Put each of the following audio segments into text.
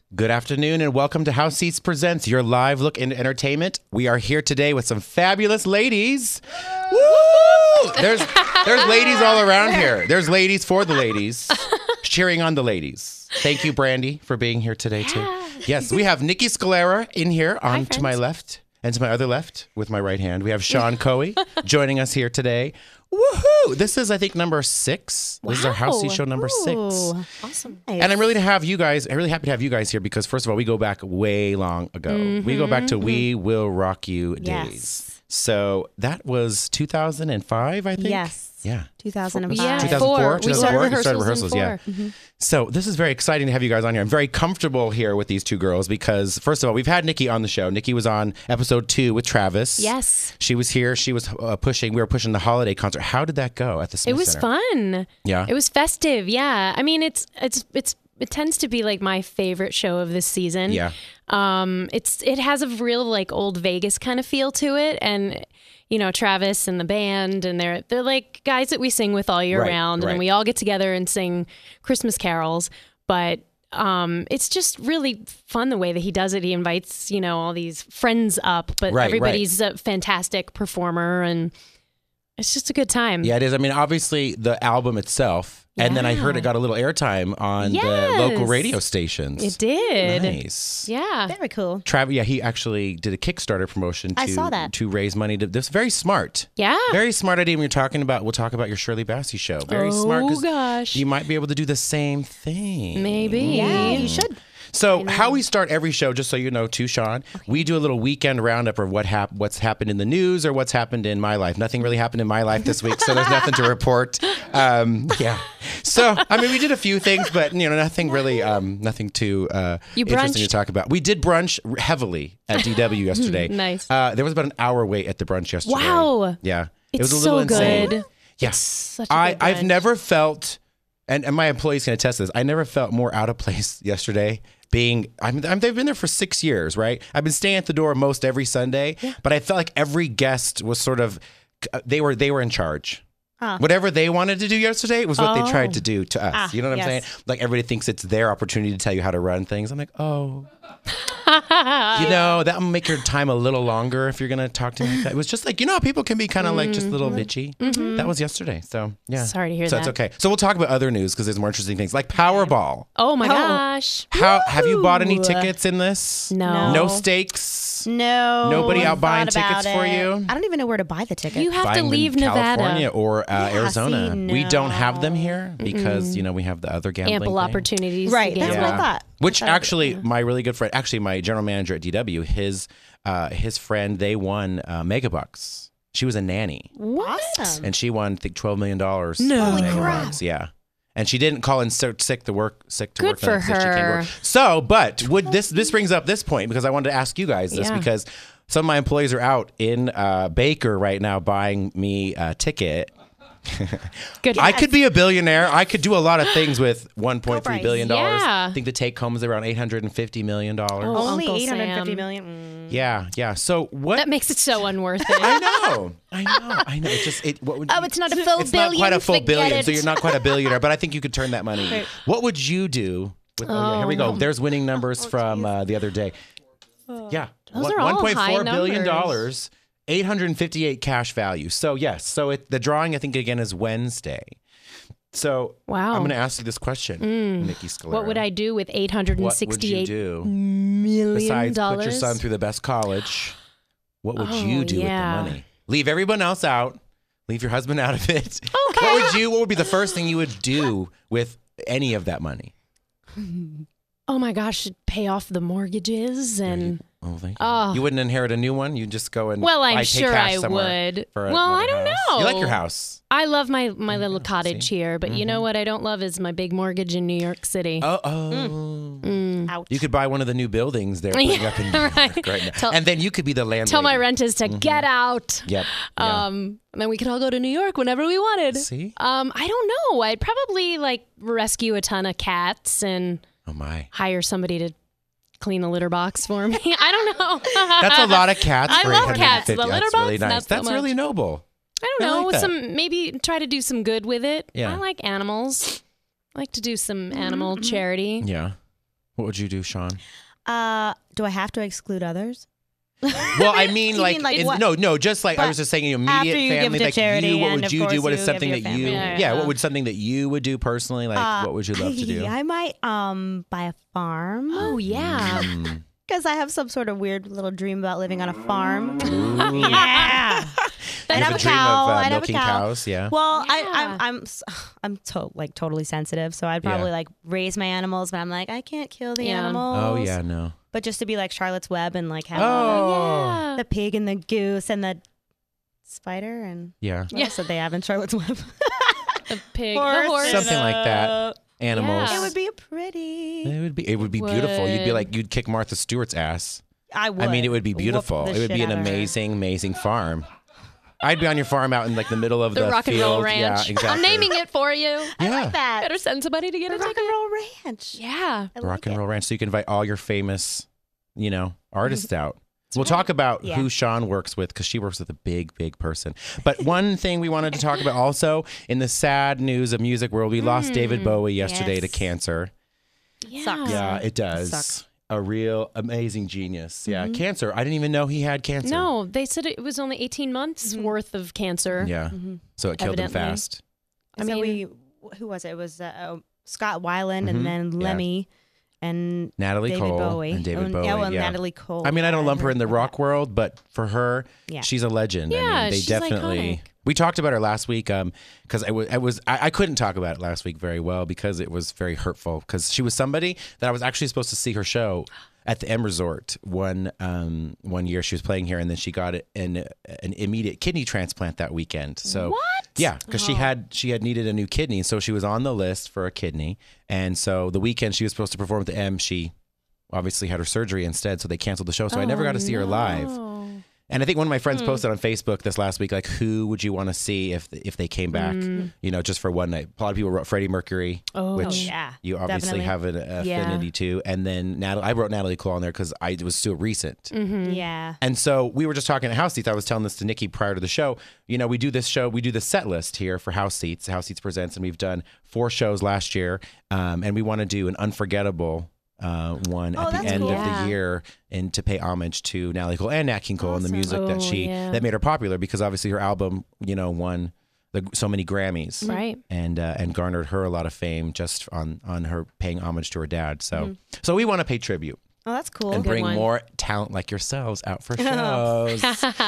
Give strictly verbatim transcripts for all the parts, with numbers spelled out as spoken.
Good afternoon and welcome to House Seats Presents, your live look into entertainment. We are here today with some fabulous ladies. Woo! There's there's ladies all around here. There's ladies for the ladies, cheering on the ladies. Thank you, Brandy, for being here today too. Yes, we have Nikki Scalera in here on Hi, to my left and to my other left with my right hand. We have Sean Coey joining us here today. Woohoo! This is, I think, number six. Wow. This is our House Seat show number Ooh, six. Awesome. And I'm really to have you guys, I'm really happy to have you guys here because, first of all, we go back way long ago. Mm-hmm. We go back to We Will Rock You Yes. days. So that was two thousand five, I think? Yes. Yeah. two thousand five. Yeah. two thousand four? We started rehearsals, You started rehearsals, in yeah. four. Mm-hmm. So this is very exciting to have you guys on here. I'm very comfortable here with these two girls because, first of all, we've had Nikki on the show. Nikki was on episode two with Travis. Yes. She was here. She was uh, pushing, we were pushing the holiday concert. How did that go at the Smith It was Center? fun. Yeah. It was festive. Yeah. I mean, it's it's it's it tends to be like my favorite show of this season. Yeah. Um, it's it has a real like old Vegas kind of feel to it, and you know Travis and the band, and they're they're like guys that we sing with all year Right, round, right. and we all get together and sing Christmas carols. But um, it's just really fun the way that he does it. He invites you know all these friends up, but Right, everybody's a fantastic performer, and it's just a good time. Yeah, it is. I mean, obviously, the album itself, and then I heard it got a little airtime on the local Yes. radio stations. It did. Nice. Yeah. Very cool. Travis, yeah, he actually did a Kickstarter promotion to, I saw that. to raise money. To, this very smart. Yeah. Very smart idea when you're talking about, we'll talk about your Shirley Bassey show. Very Oh, smart. 'Cause gosh. You might be able to do the same thing. Maybe. Yeah, you should. So how we start every show, just so you know too, Sean, we do a little weekend roundup of what hap- what's happened in the news or what's happened in my life. Nothing really happened in my life this week, so there's nothing to report. Um, yeah. So, I mean, we did a few things, but, you know, nothing really, um, nothing too uh, You interesting to brunched? talk about. We did brunch heavily at D W yesterday. Nice. Uh, there was about an hour wait at the brunch yesterday. Wow. Yeah. It's it was a little so insane. good. Yes. Such a I, good I've brunch. never felt, and, and my employees can attest to this, I never felt more out of place yesterday being, I'm, I'm, they've been there for six years, right? I've been staying at the door most every Sunday, but I felt like every guest was sort of, they were they were in charge. Huh. Whatever they wanted to do yesterday was what Oh. they tried to do to us. Ah, you know what I'm yes. saying? Like everybody thinks it's their opportunity to tell you how to run things. I'm like, oh. You know, that will make your time a little longer if you're going to talk to me like that. It was just like, you know, how people can be kind of like just a little bitchy. That was yesterday. So, yeah. Sorry to hear so that. it's okay. So we'll talk about other news because there's more interesting things like Powerball. Oh my Oh. gosh. How have you bought any Woo. tickets in this? No. No stakes? No. Nobody I out buying thought about tickets for it. you? I don't even know where to buy the ticket. You have Buy to them leave in Nevada. California or uh, Yeah, Arizona. see, We don't have them no. here because, you know, we have the other gambling Ample thing. opportunities. Right, To that's gamble. what I thought. Which I thought- actually, my really good friend, actually my general manager at D W, his uh, his friend, they won uh, Megabucks. She was a nanny, What? Awesome. and she won, I think, twelve million dollars. No. on Holy Megabucks. crap. Yeah. And she didn't call in so sick to work, sick to Good work. for on it, so she came to her. work. So, but would this this brings up this point because I wanted to ask you guys this Yeah. because some of my employees are out in uh, Baker right now buying me a ticket. Good. I could be a billionaire. I could do a lot of things with one point three price. billion dollars. Yeah. I think the take home is around eight hundred fifty million dollars. Oh, Only Uncle eight hundred fifty Sam. million. Mm. Yeah, yeah. So what? That makes it so unworth it. I know, I know, I know. It's just it. What would Oh, it's not a full it's billion. not quite a full Forget billion, it. so you're not quite a billionaire. But I think you could turn that money. Right. What would you do? With, oh, yeah, here we go. Oh. There's winning numbers from uh, the other day. Yeah, Those are all one point four high billion numbers. dollars, eight hundred fifty-eight cash value. So yes, so it, the drawing I think again is Wednesday. So Wow. I'm going to ask you this question, Nikki Scalera. What would I do with eight hundred What would you sixty-eight do million besides dollars? put your son through the best college? What would Oh, you do yeah. with the money? Leave everyone else out. Leave your husband out of it. Okay. What would you? What would be the first thing you would do with any of that money? Oh my gosh, pay off the mortgages and. Oh, thank you. Oh. You wouldn't inherit a new one. You just go and Well, I'm buy, pay sure cash I somewhere would. for Well, I another don't house. know. You like your house? I love my, my little cottage see? here, but you know what I don't love is my big mortgage in New York City. Oh, oh. Ouch. You could buy one of the new buildings they're putting up in New York Right. right now, Tell- and then you could be the landlady. Tell my renters to get out. Yep. Yeah. Um, and then we could all go to New York whenever we wanted. See? Um, I don't know. I'd probably like rescue a ton of cats and Oh my. hire somebody to clean the litter box for me. I don't know. That's a lot of cats. I for love cats. The eight hundred fifty. litter That's really box, nice. not so That's really much. noble. I don't I know. like that. Some maybe try to do some good with it. Yeah. I like animals. I like to do some animal charity. Yeah. What would you do, Sean? Uh, do I have to exclude others? Well, I mean, You like, mean, like, in- what? no, no, just like I But was just saying, your after immediate you give family, to like charity, you, what and would of you do? course What is you something give that your you, family. yeah, Yeah. what would something that you would do personally? Like, Uh, what would you love to do? I might um buy a farm Oh yeah. Mm. because I have some sort of weird little dream about living on a farm. Ooh. Yeah. You I'd have have a a dream cow. of uh, I'd have a milking cow. cows, yeah. Well, I, Yeah. I'm I'm s- I'm to, like totally sensitive, so I'd probably Yeah. like raise my animals, but I'm like I can't kill the Yeah. animals. Oh yeah, no. But just to be like Charlotte's Web and like have Oh, the pig and the goose and the spider and yeah. what Yeah. else did they have in Charlotte's Web? The pig, Horse. the horse. Something like that. Animals. Yeah. It would be pretty. It would be. It would be beautiful. You'd be Would. like you'd kick Martha Stewart's ass. I would. I mean, it would be Whoop beautiful. the It would shit be an out of her. amazing, amazing farm. I'd be on your farm out in like the middle of the, The rock and field. roll ranch. Yeah, exactly. I'm naming it for you. I Yeah. like that. Better send somebody to get The a rock ticket. and roll ranch. Yeah. I Rock like and it. Roll Ranch, so you can invite all your famous, you know, artists out. We'll talk about Yeah. who Sean works with because she works with a big, big person. But one thing we wanted to talk about also in the sad news of music world, we lost David Bowie yesterday to Yes. cancer. Yeah. Sucks. Yeah, it does. Sucks. A real amazing genius. Yeah, cancer. I didn't even know he had cancer. No, they said it was only eighteen months worth of cancer. Yeah. So it killed him Evidently. fast. I so mean- we, who was it? It was uh, uh, Scott Weiland Mhm. and then Yeah. Lemmy and Natalie David Cole Bowie. and David Oh, Bowie. Yeah, well, yeah. Natalie Cole. I mean, I don't Yeah, lump her heard in the about rock world, but for her, Yeah. she's a legend. I Yeah, mean, they she's definitely. iconic. We talked about her last week um because I was I was I, I couldn't talk about it last week very well because it was very hurtful because she was somebody that I was actually supposed to see her show at the M Resort one um one year she was playing here and then she got an an immediate kidney transplant that weekend. So What? yeah, because she had she had needed a new kidney, so she was on the list for a kidney, and so the weekend she was supposed to perform at the M, she obviously had her surgery instead, so they canceled the show. So I never got to see her live. Oh. And I think one of my friends posted on Facebook this last week, like, who would you want to see if if they came back, you know, just for one night? A lot of people wrote Freddie Mercury, Oh. which yeah, you obviously definitely. have an affinity Yeah. to. And then Natalie, I wrote Natalie Cole on there because I it was so recent. Mm-hmm. Yeah. And so we were just talking at House Seats. I was telling this to Nikki prior to the show. You know, we do this show, we do the set list here for House Seats. House Seats Presents, and we've done four shows last year. Um, and we want to do an unforgettable uh, one Oh, at the that's end cool. of Yeah. the year, and to pay homage to Natalie Cole and Nat King Cole and the Awesome. music Oh, that she yeah. that made her popular because obviously her album, you know, won the, so many Grammys. Right. And uh, and garnered her a lot of fame just on on her paying homage to her dad. So so we want to pay tribute Oh, that's cool. and Good bring one. more talent like yourselves out for shows.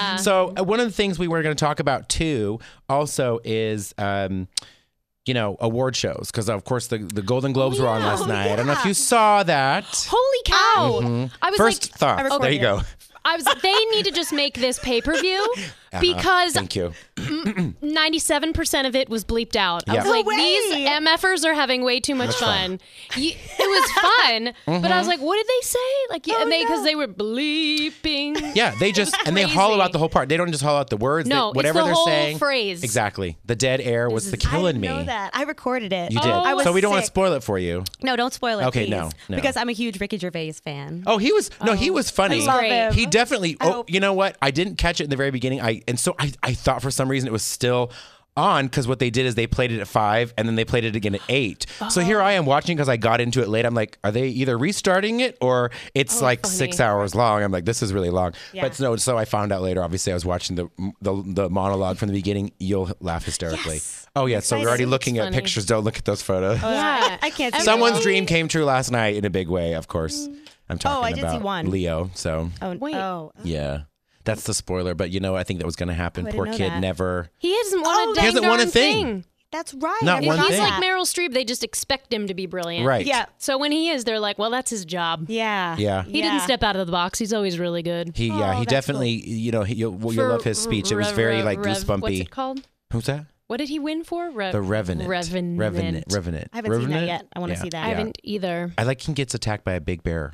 So uh, one of the things we were going to talk about too also is um you know, award shows because of course the, the Golden Globes were on yeah. last Oh, night. I don't know if yeah. you saw that. Holy cow! I was First like, thought. I There you recorded go. I was. They need to just make this pay per view because Thank you. ninety-seven percent of it was bleeped out. I Yeah. was No like, way. these MFers are having way too much Much fun. fun. You, it was fun, but I was like, what did they say? Like, yeah, Oh, and they because no. they were bleeping. Yeah, they just and they hollow crazy. out the whole part. They don't just hollow out the words. No, they, it's whatever the they're whole saying. phrase. Exactly. The dead air was the I killing didn't me. know that. I recorded it. You did. I was so we don't want to sick. spoil it for you. No, don't spoil it. Okay, please, no, no. Because I'm a huge Ricky Gervais fan. Oh, he was no, he was funny. I love Great. him. He definitely. I Oh, hope- you know what? I didn't catch it in the very beginning. I and so I, I thought for some reason it was still on because what they did is they played it at five and then they played it again at eight. So here I am watching because I got into it late. I'm like, are they either restarting it or it's Oh, like funny. six hours long? I'm like, this is really long. Yeah. But no, so I found out later. Obviously, I was watching the the, the monologue from the beginning. You'll laugh hysterically. Yes. Oh yeah, so we're already Excited. looking at Funny. pictures. Don't look at those photos. Yeah. I can't see Someone's it. dream came true last night in a big way. Of course, I'm talking Oh, I did see about one. Leo. So Oh, Wait. oh. yeah. That's the spoiler, but you know, I think that was going to happen. Oh, I Poor didn't know kid that. never. He hasn't won Oh, a he dang hasn't won a darn thing. That's right. Not I one forgot He's thing. like that. Meryl Streep. They just expect him to be brilliant. Right. Yeah. So when he is, they're like, well, that's his job. Yeah. Yeah. He Yeah. didn't step out of the box. He's always really good. He, yeah, Oh, he that's definitely, you know, he, you'll, well, you'll For love his speech. It was Rev- very like Rev- goosebumpy. What's it called? Who's that? What did he win for? Re- The Revenant. Revenant. Revenant. Revenant. I haven't seen that Revenant? yet. I want to Yeah. see that. I haven't either. I like he gets attacked by a big bear.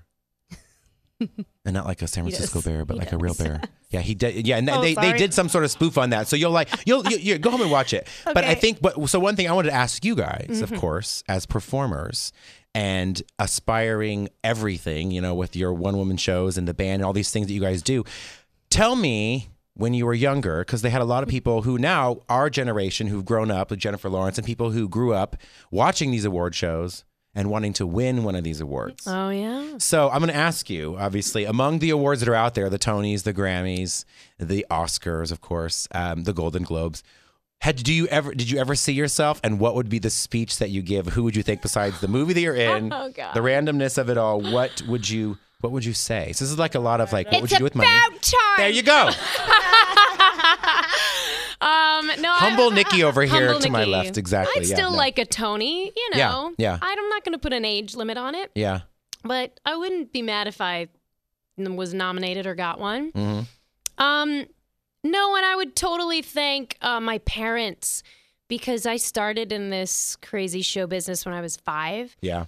And not like a San He Francisco does. bear, but He like a real does. bear. Yeah, he did. Yeah, and Oh, they, they sorry. did some sort of spoof on that. So you'll like you'll you, you go home and watch it. But I Okay. think, but so one thing I wanted to ask you guys, Mm-hmm. of course, as performers and aspiring everything, you know, with your one woman shows and the band and all these things that you guys do. Tell me when you were younger, because they had a lot of people who now our generation who've grown up, like Jennifer Lawrence, and people who grew up watching these award shows and wanting to win one of these awards. Oh, yeah. So I'm going to ask you, obviously, among the awards that are out there, the Tonys, the Grammys, the Oscars, of course, um, the Golden Globes. Had do you ever did you ever see yourself, and what would be the speech that you give? Who would you think, besides the movie that you're in, Oh, God. the randomness of it all? What would you what would you say? So this is like a lot of like, what It's would you do with money? about time. There you go. Um, no, Humble I, Nikki over here Humble to my Nikki. left, exactly. I'd yeah, still no. like a Tony, you Yeah, know. yeah. I'm not going to put an age limit on it, Yeah. but I wouldn't be mad if I was nominated or got one. Mm-hmm. Um, no, and I would totally thank uh, my parents because I started in this crazy show business when I was five, Yeah.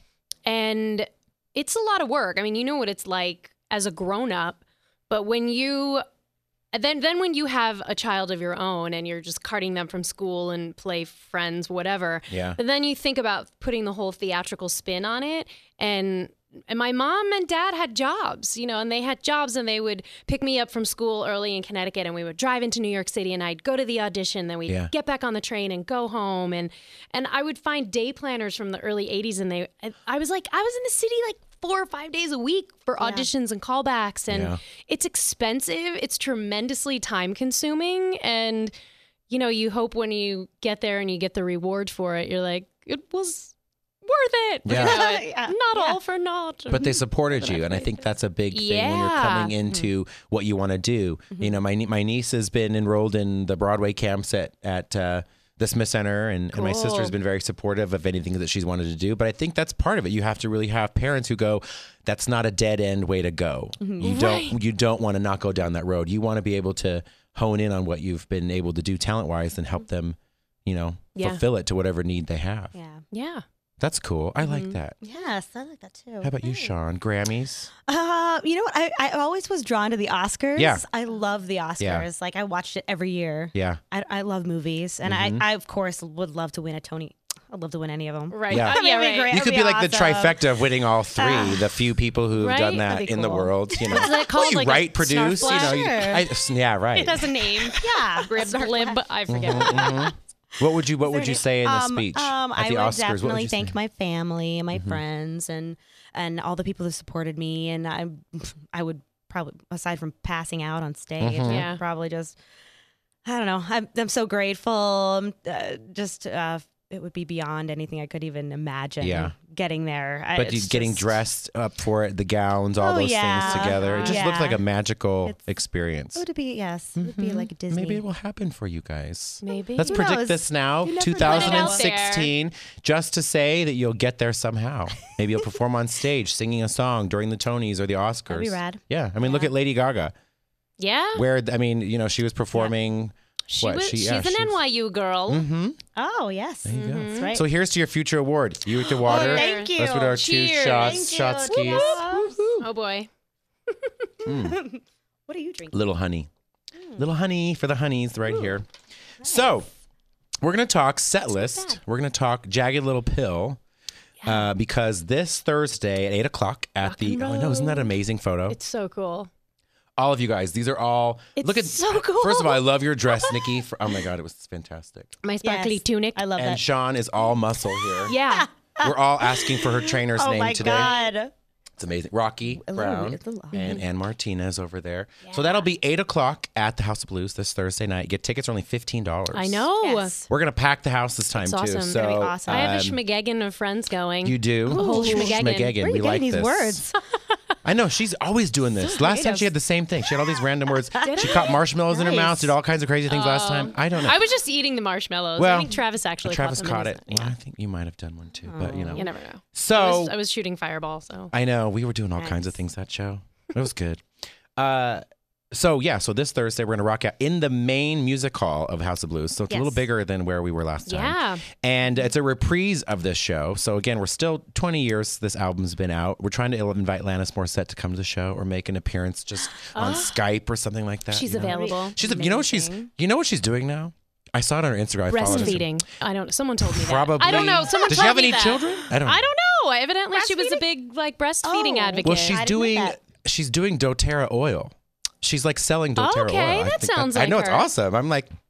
and it's a lot of work. I mean, you know what it's like as a grown up, but when you then then when you have a child of your own and you're just carting them from school and play friends, whatever. Yeah. But then you think about putting the whole theatrical spin on it, and and my mom and dad had jobs, you know, and they had jobs, and they would pick me up from school early in Connecticut, and we would drive into New York City, and I'd go to the audition, then we'd Yeah. get back on the train and go home, and and I would find day planners from the early eighties, and they and I was like I was in the city like four or five days a week for auditions and callbacks, and Yeah. it's expensive, it's tremendously time consuming, and you know, you hope when you get there and you get the reward for it, you're like, it was worth it. Yeah. You know, it- Yeah. not Yeah. all for naught. But they supported you, and I think that's a big thing when you're Yeah. coming into what you want to do. You know, my nie- my niece has been enrolled in the Broadway camps at at uh, the Smith Center, and, and my Cool. sister's been very supportive of anything that she's wanted to do. But I think that's part of it. You have to really have parents who go, "That's not a dead end way to go. You don't Right. you don't want to not go down that road. You want to be able to hone in on what you've been able to do talent wise and help them, you know, Yeah. fulfill it to whatever need they have." Yeah. Yeah. That's cool. I like that. Yes, I like that too. How about you, Sean? Grammys? Uh, you know what? I, I always was drawn to the Oscars. Yeah. I love the Oscars. Yeah. Like I watched it every year. Yeah. I, I love movies, and Mhm. I, I of course would love to win a Tony. I'd love to win any of them. Right. Yeah. Oh, yeah, That'd be right. great. You could That'd be be like the awesome. trifecta of winning all three. Ah. the few people who've Right? done that That'd be in the cool. world. You know, Is that called Well, you like a write, produce. You know, you, Snarflash? I, yeah, right. It has a name. Yeah. Brib, blib, I forget. Mhm. What would you What would you say in the Um, speech Um, at I the would Oscars? What would definitely you thank say? my family and my Mhm. friends and and all the people who supported me. And I, I would probably, aside from passing out on stage, Mhm. I'd Yeah. probably just, I don't know. I'm I'm so grateful. Um, Uh, just uh, it would be beyond anything I could even imagine. Yeah. Getting there. I- But you it's getting just- dressed up for it, the gowns, all Oh, those yeah. things together. It just looks Yeah. like a magical It's- experience. It would be yes. It would be Mhm. like a Disney. Maybe it will happen for you guys. Maybe. Let's Who predict knows? this now, You never two know. thousand Put it out sixteen, just to say that you'll get there somehow. Maybe you'll perform on stage singing a song during the Tonys or the Oscars. That'd be rad. Yeah, I mean, look Yeah. at Lady Gaga. Yeah. Where I mean, you know, she was performing. She what, was, she- she's yeah, an she's- N Y U girl. Mm-hmm. Oh yes. There you go. That's right. So here's to your future award. You with the water. Oh, thank you. That's what our two Cheers. shots, Thank you. shot skis. Yes. Oh boy. Mm. What are you drinking? Little honey. Little honey for the honeys right here. So we're going to talk set list. bad. We're going to talk Jagged Little Pill. Uh, because this Thursday at eight o'clock at Rock the and oh, I know, isn't that an roll. amazing photo? It's so cool. All of you guys, these are all It's look at so cool. First of all, I love your dress, Nikki. For, oh my god, it was fantastic. My sparkly Yes. tunic. I love And that. Sean is all muscle here. yeah. We're all asking for her trainer's Oh name my today. god. It's amazing. Rocky A little Brown weird, a little- and Ann Martinez over there. So that'll be eight o'clock at the House of Blues this Thursday night. Get tickets are only fifteen dollars. I know. Yes. We're gonna pack the house this time It's too. awesome. So Gonna be awesome. I have a um, schmegeggin of friends going. you do A whole schmegeggin. Where are We you like getting these this. words? I know she's always doing this. Last time she had the same thing. She had all these random words. She I? caught marshmallows in her mouth. Nice. Did all kinds of crazy things last Oh. time. I don't know. I was just eating the marshmallows. Well, I think Travis actually Travis caught, them caught in it. his- Well, Yeah. I think you might have done one too, but you know. You never know. I So was, I was shooting fireball, so. I know we were doing all kinds of Nice. things that show. It was good. Uh, so yeah, so this Thursday we're gonna rock out in the main music hall of House of Blues. So it's a Yes. little bigger than where we were last time. Yeah. And it's a reprise of this show. So again, we're still twenty years this album's been out. We're trying to invite Lannis Morissette to come to the show or make an appearance just on Skype or something like that. She's you know? available. She's a, you know what she's Amazing. you know what she's doing now? I saw it on her Instagram. I followed her. Breastfeeding. I don't. Someone told me that. Probably. I don't know. Someone Does told she have me any that. children? I don't know. I don't know. Evidently, she was a big like breastfeeding Oh. advocate. Well, she's I didn't know doing that. she's doing doTERRA oil. She's like selling doTERRA Okay, oil. I that think sounds I like know it's her. awesome. I'm like,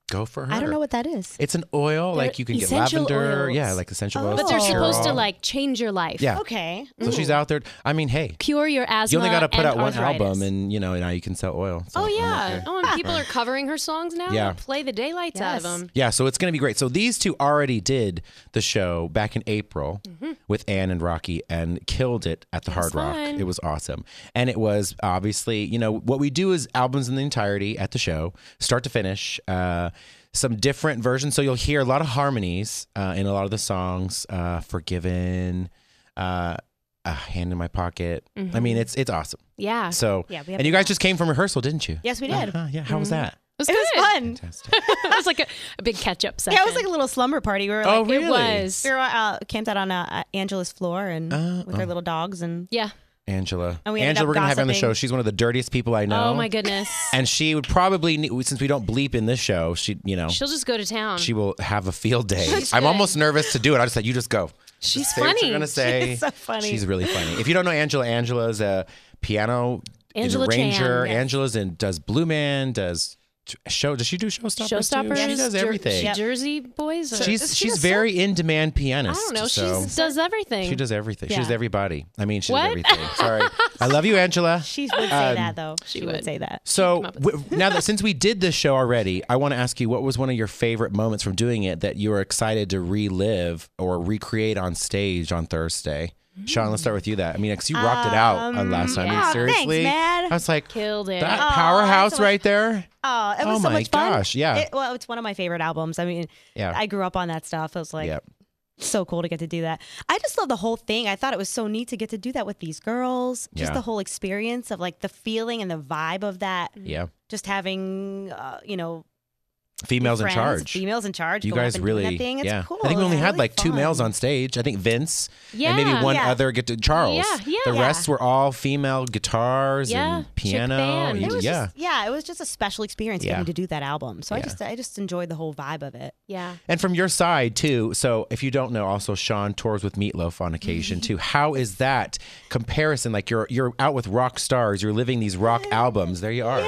go for her. I don't know what that is. It's an oil, They're like you can get essential lavender. oils. Yeah, like essential Oh. oils. But they're supposed to Curl. like change your life. Yeah. Okay. So she's out there. I mean, hey, Cure your asthma. you only got to put and out one arthritis. album, and you know now you can sell oil. So Oh I'm yeah. okay. Oh, and people are covering her songs now. Yeah. Play the daylights out of Yes. them. Yeah, so it's going to be great. So these two already did the show back in April with Ann and Rocky and killed it at the Mm-hmm. It was Hard Rock. fun. It was awesome. And it was obviously, you know, what we do is albums in the entirety at the show, start to finish. Uh, some different versions. So you'll hear a lot of harmonies uh, in a lot of the songs. Uh, Forgiven, uh, a Hand in My Pocket. I mean, it's it's awesome. Yeah. So, Yeah, we have and you guys just came from rehearsal, didn't you? Yes, we did. Uh-huh, yeah, how was that? It was It good. was fun. Fantastic. It was like a, a big catch-up session. Yeah, it was like a little slumber party. We were Oh, like, really? It was. we were uh, camped out on uh, Angela's floor and Uh, with our little dogs, and Yeah. Angela. And we ended Angela, up we're going to have her on the gossiping. show. She's one of the dirtiest people I know. Oh my goodness. And she would probably, need- since we don't bleep in this show, she, you know, She'll just go to town. she will have a field day. She's I'm good. almost nervous to do it. I just said, you just go. She's Say what funny. you're gonna say. She's so funny. She's really funny. If you don't know Angela, Angela's a piano Angela arranger. Chan, yes. Angela's in does Blue Man, does t- show. Does she do Showstoppers? too? Showstoppers. She does Jer- everything. Yep. Jersey Boys. Or, She's She she's does very in demand pianist. I don't know. So She does everything. she does everything. She does Yeah. everybody. I mean, she What? does everything. Sorry. I love you, Angela. she would say Um, that though. She, would. would. say that. So come up with w- now that since we did this show already, I want to ask you, what was one of your favorite moments from doing it that you were excited to relive or recreate on stage on Thursday? Sean, let's start with you. That I mean, because you rocked it out on Um, last time. I mean, yeah, seriously, thanks, man. I was like, Killed it. that Oh, powerhouse that's so much- right there. Oh, it was Oh so my much fun. gosh, yeah. It, well, it's one of my favorite albums. I mean, Yeah. I grew up on that stuff. It was like Yep. so cool to get to do that. I just love the whole thing. I thought it was so neat to get to do that with these girls. Just Yeah. the whole experience of like the feeling and the vibe of that. Yeah. Just having, uh, you know, Females in friends, charge. Females in charge. You going guys up and doing really, that thing. It's yeah. cool. I think we only It's had really like two fun. males on stage. I think Vince Yeah. and maybe one Yeah. other guitar. Charles. Yeah, yeah. The Yeah. rest were all female guitars Yeah, and chick piano. band. You- It was yeah. just, yeah, it was just a special experience Yeah. getting to do that album. So I Yeah. just, I just enjoyed the whole vibe of it. Yeah. And from your side too. So if you don't know, also Sean tours with Meatloaf on occasion too. How is that comparison? Like you're you're out with rock stars. You're living these rock albums. There you are.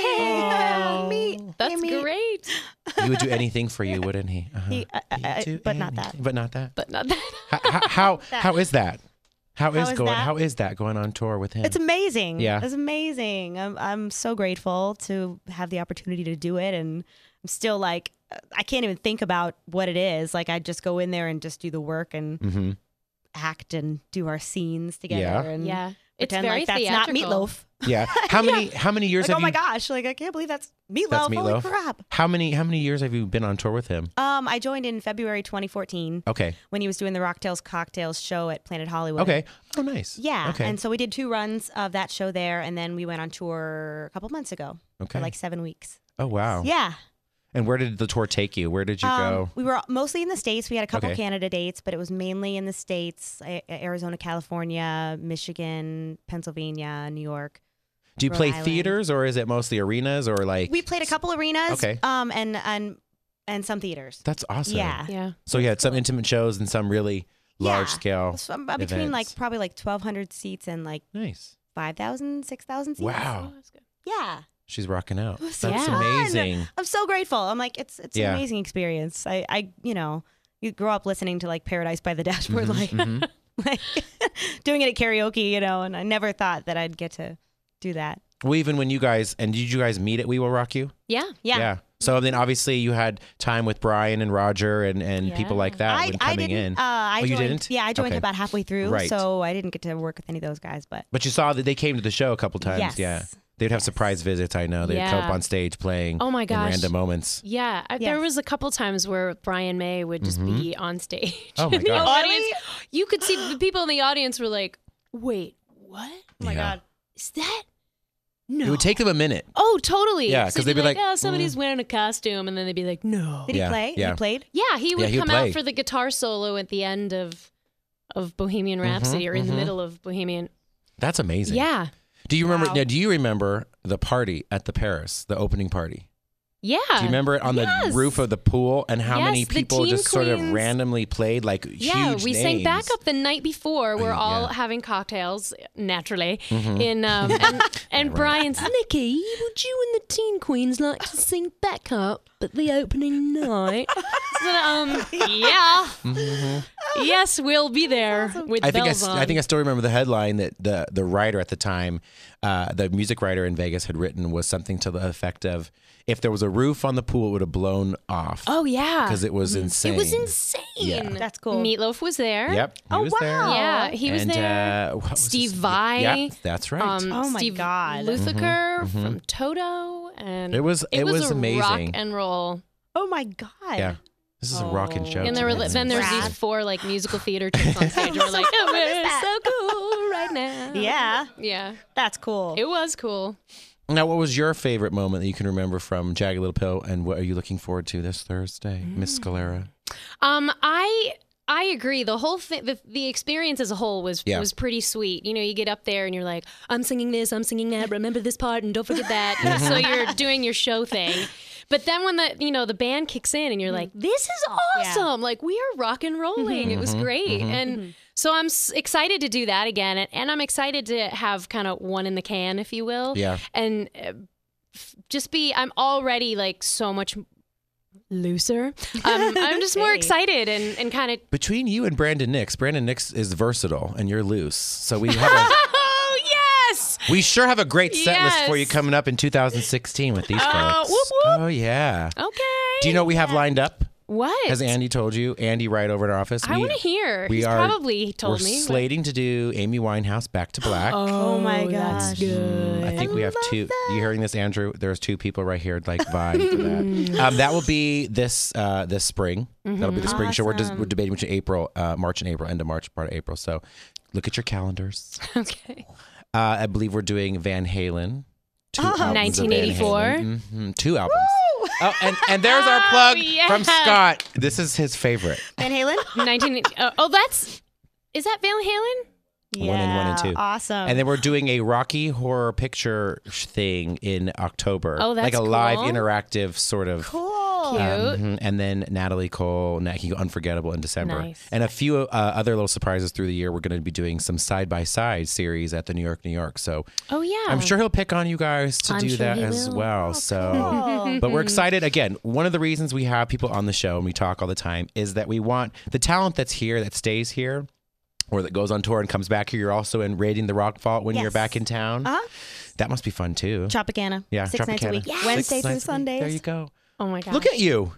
Hey, me, That's me. great. He would do anything for you, wouldn't he? Uh-huh. He- I- I- He'd do but not that. anything. But not that. But not that. How how, how, how is that? How is, is going? that? How is that going on tour with him? It's amazing. Yeah. It's amazing. I'm I'm so grateful to have the opportunity to do it, and I'm still like I can't even think about what it is. Like I just go in there and just do the work and hmm act and do our scenes together. Yeah. And Yeah. It's pretend very like that's theatrical. not Meatloaf. Yeah. How many how many years Like, have oh my you? gosh! Like I can't believe that's Meatloaf. That's Meatloaf. Holy crap! How many how many years have you been on tour with him? Um, I joined in February twenty fourteen Okay. when he was doing the Rocktails Cocktails show at Planet Hollywood. Okay. Oh, nice. Yeah. Okay. And so we did two runs of that show there, and then we went on tour a couple months ago Okay. for like seven weeks. Oh wow. Yeah. And where did the tour take you? Where did you Um, go? We were mostly in the States. We had a couple Okay. Canada dates, but it was mainly in the States, A- Arizona, California, Michigan, Pennsylvania, New York. Do you Rhode play Island. theaters or is it mostly arenas or like? We played a couple arenas Okay. um, and, and, and some theaters. That's awesome. Yeah. Yeah. So you had some intimate shows and some really large Yeah. scale. So, um, between like events. probably like twelve hundred seats and like Nice. five thousand, six thousand seats. Wow. Oh, that's good. Yeah. She's rocking out. was That's fun. amazing. I'm so grateful. I'm like, it's it's Yeah. an amazing experience. I, I, you know, you grow up listening to like Paradise by the Dashboard, Mhm, like, mhm. like doing it at karaoke, you know, and I never thought that I'd get to do that. Well, even when you guys and did you guys meet at We Will Rock You? Yeah. Yeah. So then obviously you had time with Brian and Roger and, and people Yeah. like that I, when I coming didn't. in. Uh, I Oh, you joined, didn't? Yeah, I joined Okay. about halfway through, Right. so I didn't get to work with any of those guys. But But you saw that they came to the show a couple times. Yes. Yeah. They'd have Yes. surprise visits, I know. They'd come up Yeah. on stage playing Oh my in gosh. random moments. Yeah, I, there Yes. was a couple times where Brian May would just Mhm. be on stage. Oh my The gosh. audience, you could see the people in the audience were like, "Wait, what? oh my Yeah. god, Is that no?" It would take them a minute. Oh, totally. Yeah, So 'cause they'd they'd be like, "Oh, somebody's wearing a costume," and then they'd be like, "No." did Yeah, he play? yeah. He played. Yeah, he would he would come play. out for the guitar solo at the end of of Bohemian Rhapsody or in the mhm. middle of Bohemian. That's amazing. Yeah. Do you remember Wow. now, do you remember the party at the Paris, the opening party? Yeah. Do you remember it on Yes. the roof of the pool and how many Yes, the people Teen just sort of Queens. randomly played like Yeah, huge we names? sang backup the night before. We're yeah. all having cocktails, naturally. Mm-hmm. In um, and, and Brian's, Nikki, would you and the Teen Queens like to sing backup at the opening night? So, um, yeah. Yes, we'll be there with Mm-hmm. I think I, bells s- on. I think I still remember the headline that the the writer at the time, uh, the music writer in Vegas had written was something to the effect of, if there was a roof on the pool, it would have blown off. Oh yeah, because it was insane. it was insane. Yeah. That's cool. Meatloaf was there. Yep. He Oh, was wow. there. Yeah, he was and, there. Uh, what was Steve his- Vai. Yep, that's right. Um, Oh, my Steve God. Lukather from Toto, and Mm-hmm. It was- it was a amazing. rock and roll. Oh my God. yeah. This is a rockin' show. And there were tonight. then there's Brad. these four like musical theater chicks on stage, and we're like, oh, we're so cool right now. Yeah. Yeah, That's cool. it was cool. Now, what was your favorite moment that you can remember from Jagged Little Pill, and what are you looking forward to this Thursday, Miss Scalera? Um, I I agree. The whole thing, the, the experience as a whole was Yeah. was pretty sweet. You know, you get up there and you're like, I'm singing this, I'm singing that. Remember this part, and don't forget that. Mm-hmm. So you're doing your show thing. But then when the you know the band kicks in and you're like, this is awesome. Like we are rock and rolling. It was Mm-hmm. great. And so I'm s- excited to do that again, and, and I'm excited to have kind of one in the can, if you will. Yeah. And uh, f- just be. I'm already like so much looser. Um, I'm just more Hey. excited and, and kind of. Between you and Brandon Nix, Brandon Nix is versatile, and you're loose. So we have a, Oh yes! we sure have a great set list for you Yes. coming up in two thousand sixteen with these Oh, folks. whoop, whoop. Oh yeah. Okay. Do you know what we have lined up? what? Has Andy told you? Andy, right over at our office. I We- want to hear. we He's are- probably told We're me. but- slating to do Amy Winehouse Back to Black. Oh my gosh. That's good. I think we have two. You hearing this, Andrew? There's two people right here like vying for that. Um, that will be this uh, this spring. That'll be the spring show. We're, just, we're debating between April, uh, March and April, end of March, part of April. So look at your calendars. Okay. Uh, I believe we're doing Van Halen. Two albums of Van nineteen eighty-four. Halen. Mhm, Two albums. Oh, and, and there's our plug yeah. from Scott. This is his favorite. Van Halen? nineteen. Oh, oh, that's. Is that Van Halen? Yeah. One and one and two. Awesome. And then we're doing a Rocky Horror Picture thing in October. Oh, that's like a live cool. interactive sort of. cool. Cute. Mhm. And then Natalie Cole, Nat, he Unforgettable in December. Nice. And a few uh, other little surprises through the year. We're going to be doing some side by side series at the New York, New York. So Oh yeah. I'm sure he'll pick on you guys to I'm do sure that he as will. well. So. Cool. But we're excited. Again, one of the reasons we have people on the show and we talk all the time is that we want the talent that's here, that stays here, or that goes on tour and comes back here. You're also in Raiding the Rock Vault when you're Yes. back in town. Uh-huh. That must be fun too. Tropicana. Yeah, Six nights a Tropicana. week. Six Wednesday through nights a week. Sundays. There you go. Oh my god. Look at you.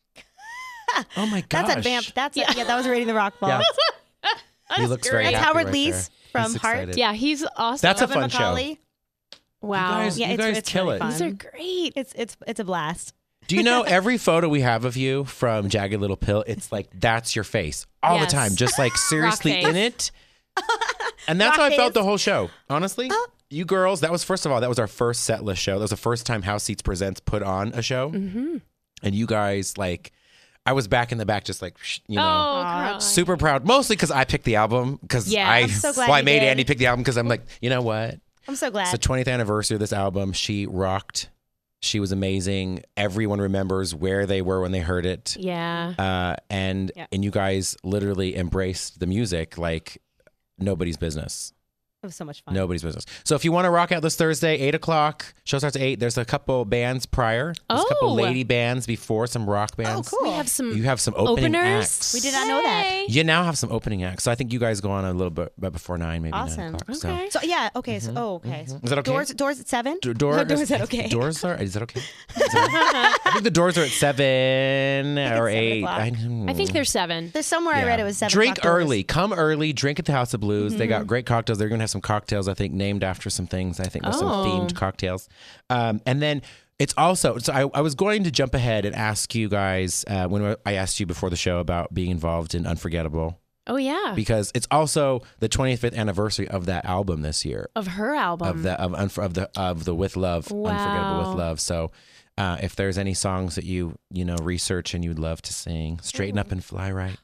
Oh my gosh. That's a vamp. That's yeah. A, yeah. That was Rating the Rock Vault. Yeah. He looks very That's happy Howard right Lees there. from He's Heart. excited. Yeah, he's awesome. That's a Melvin fun show. Macaulay. wow. You guys, Yeah, you it's, guys it's kill really it. fun. These are great. It's it's it's a blast. Do you know every photo we have of you from Jagged Little Pill? It's like that's your face all Yes. the time, just like seriously face. in it. And that's Rock how I felt face. the whole show. Honestly, you girls, that was first of all, that was our first set list show. That was the first time House Seats Presents put on a show, Mm-hmm. and you guys like, I was back in the back, just like sh- you know. Oh, cry. Super proud, mostly because I picked the album. Because Yeah, I, I'm so glad well, I you made did. Andy pick the album because I'm like, you know what? I'm so glad. It's the twentieth anniversary of this album. She rocked. She was amazing. Everyone remembers where they were when they heard it. Yeah. Uh, and Yeah. and you guys literally embraced the music like nobody's business. It was so much fun. Nobody's business. So if you want to rock out this Thursday, eight o'clock, show starts at eight. There's a couple bands prior. There's a couple Oh. lady bands before, some rock bands. cool. We have some You have some opening openers. acts. We did not know that. Hey. You now have some opening acts. So I think you guys go on a little bit, bit before nine, maybe Awesome. nine o'clock. So. Okay. So yeah. Okay. So oh okay. So Is that okay? Doors doors at seven. D- Doors, doors at okay. Doors are. Is that okay? Is that- I think the doors are at seven or it's seven eight. o'clock. I, I think there's seven. There's somewhere I Yeah. read it was seven. Drink o'clock doors. early. Come early. Drink at the House of Blues. They Mm-hmm. got great cocktails. They're going to have some cocktails, I think, named after some things. I think there's some Oh. themed cocktails. Um, and then it's also, so I, I was going to jump ahead and ask you guys uh, when I asked you before the show about being involved in Unforgettable, Oh yeah. because it's also the twenty-fifth anniversary of that album this year. Of her album. Of the of, unf- of the of the With Love, Unforgettable Wow. with Love. So, uh, if there's any songs that you you know research and you'd love to sing, Straighten Up and Fly Right. Oh.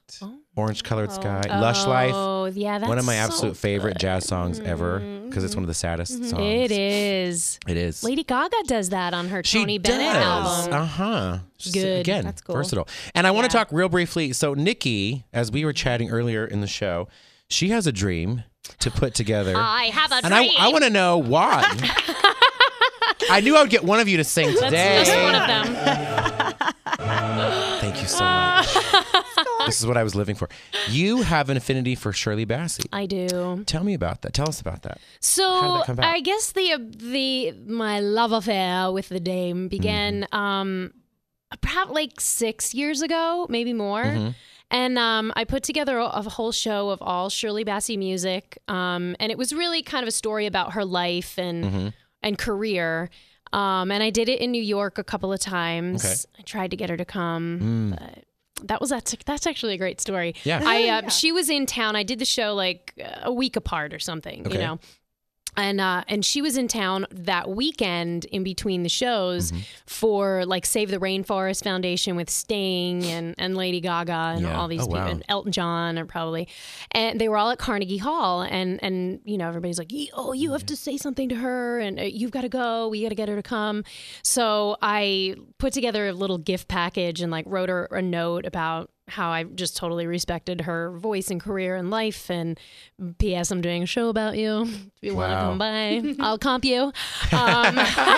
Orange Colored Sky, Lush Life. Oh, yeah, that's One of my so absolute favorite good. jazz songs ever because it's one of the saddest songs. It is. It is. Lady Gaga does that on her She Tony Bennett does. album. Uh huh. Good. Again, That's cool. versatile. And I want to Yeah. talk real briefly. So Nikki, as we were chatting earlier in the show, she has a dream to put together. I have a and I, dream. I want to know why. I knew I would get one of you to sing today. That's just one of them. Thank you so much. This is what I was living for. You have an affinity for Shirley Bassey. I do. Tell me about that. Tell us about that. So How did that come about? I guess the the my love affair with the dame began Mm-hmm. um about like six years ago, maybe more. Mm-hmm. And um, I put together a, a whole show of all Shirley Bassey music, um, and it was really kind of a story about her life and Mm-hmm. and career. Um, and I did it in New York a couple of times. Okay. I tried to get her to come, but that was that's that's actually a great story. Mm. Yeah. I uh, she was in town. I did the show like a week apart or something, Okay. you know. And uh, and she was in town that weekend in between the shows Mm-hmm. for like Save the Rainforest Foundation with Sting and, and Lady Gaga and Yeah. all these Oh, people, wow. and Elton John or probably, and they were all at Carnegie Hall, and and you know everybody's like, oh, you have to say something to her, and uh, you've got to go, we got to get her to come. So I put together a little gift package and like wrote her a note about how I just totally respected her voice and career and life. And P S I'm doing a show about you. If you want to Wow. come by, I'll comp you. Um,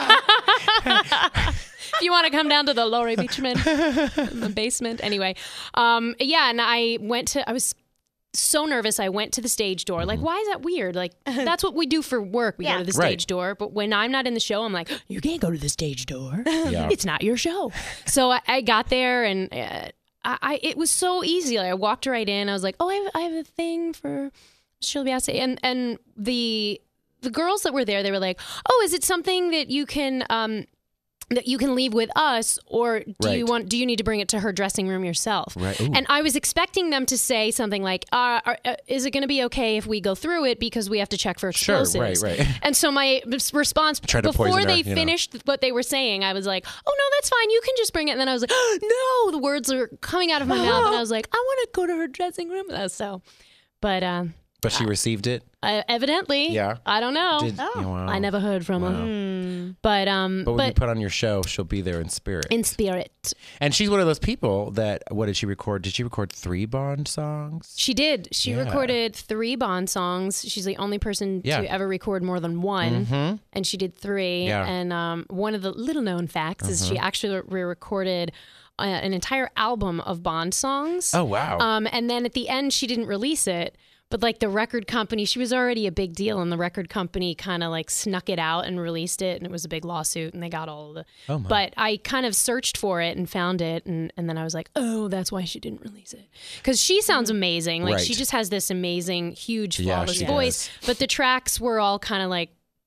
if you want to come down to the Laurie Beachman in the basement. Anyway, um, yeah, and I went to, I was so nervous. I went to the stage door. Like, why is that weird? Like, that's what we do for work. We Yeah. go to the Right. stage door. But when I'm not in the show, I'm like, you can't go to the stage door. Yeah. It's not your show. So I, I got there and uh, I, I it was so easy. Like, I walked right in. I was like, oh, I have, I have a thing for Shirley Bassey. And and the the girls that were there, they were like, oh, is it something that you can um that you can leave with us, or do you Right. want do you need to bring it to her dressing room yourself? Right. Ooh. And I was expecting them to say something like, uh, are, uh, is it going to be okay if we go through it because we have to check for Sure, explosives? right, right. And so my s- response Try to before poison her, they you know. finished what they were saying, I was like, oh no, that's fine, you can just bring it. And then I was like, oh, no, the words are coming out of my mouth, and I was like, I want to go to her dressing room. Uh, So, but um, But she received it. I, evidently, Yeah. I don't know. Did, Oh. yeah, wow. I never heard from Wow. her, but um, But but, when you put on your show, she'll be there in spirit. in spirit. And she's one of those people that, what did she record? Did she record three Bond songs? She did. She Yeah. recorded three Bond songs. She's the only person Yeah. to ever record more than one, Mm-hmm. and she did three. Yeah. And um, one of the little known facts is she actually re-recorded uh, an entire album of Bond songs. Oh, wow. Um, and then at the end, she didn't release it. But like the record company, she was already a big deal, and the record company kind of like snuck it out and released it, and it was a big lawsuit, and they got all of the. Oh, my. But I kind of searched for it and found it, and, and then I was like, oh, that's why she didn't release it, because she sounds amazing. Like Right. she just has this amazing, huge, Yeah, flawless she voice. But the tracks were all kind of like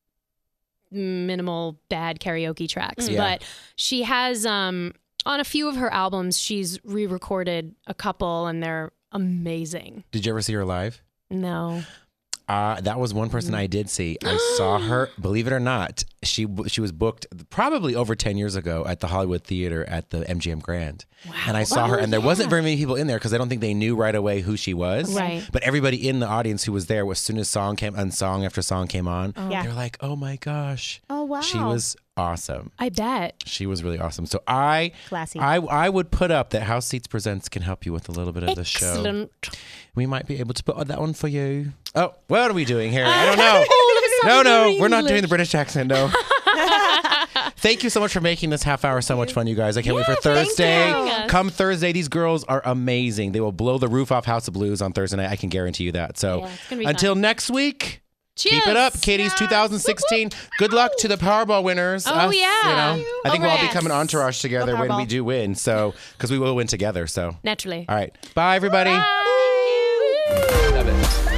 minimal bad karaoke tracks. Yeah. But she has um on a few of her albums, she's re-recorded a couple, and they're amazing. Did you ever see her live? No. Uh, that was one person I did see. I saw her, believe it or not, she she was booked probably over ten years ago at the Hollywood Theater at the M G M Grand. And I saw her, and there wasn't very many people in there because I don't think they knew right away who she was. Right. But everybody in the audience who was there, as soon as song came and song after song came on, Yeah. they were like, oh my gosh. Oh, wow. She was awesome. I bet. She was really awesome. So I, Classy. I, I would put up that House Seats Presents can help you with a little bit of the show. Excellent. We might be able to put that one for you. Oh, what are we doing here? I don't know. a No, sudden no, you're we're not English. doing the British accent, no. Thank you so much for making this half hour so much fun, you guys. I can't wait for Yeah, thank Thursday. you. Come Thursday, these girls are amazing. They will blow the roof off House of Blues on Thursday night. I can guarantee you that. So Yeah, it's gonna be until fun. next week, Cheers. keep it up, Katie's two thousand sixteen. Good luck to the Powerball winners. Oh, Us, yeah. You know, I think we'll all Congrats. become an entourage together Go when we Powerball. do win. So, because we will win together. So, Naturally. all right. Bye, everybody. Bye. Love it.